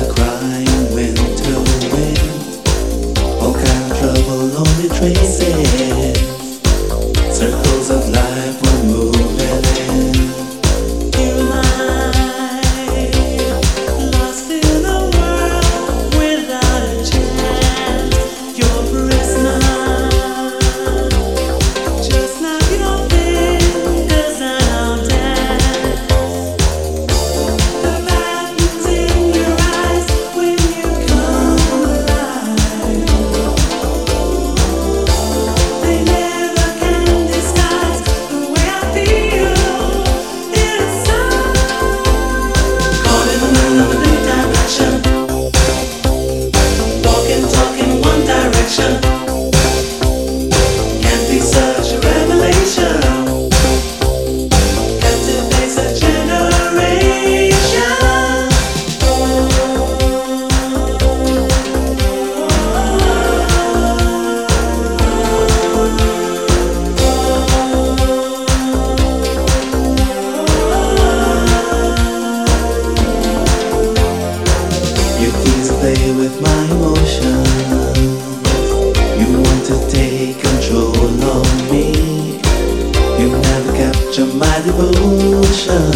crying winter wind. All kind of trouble, only traces. Circles of life were moving in. You might lost in a world without a chance. You're a prisoner. Just snap your fingers and I'll dance. The patterns in your eyes when you come alive, they never can disguise the way I feel inside. Caught in another big direction, walking, talking one direction. Can't be such a revelation. Captivates a generation. You please play with my emotions. You want to take control of me. You never capture my devotion.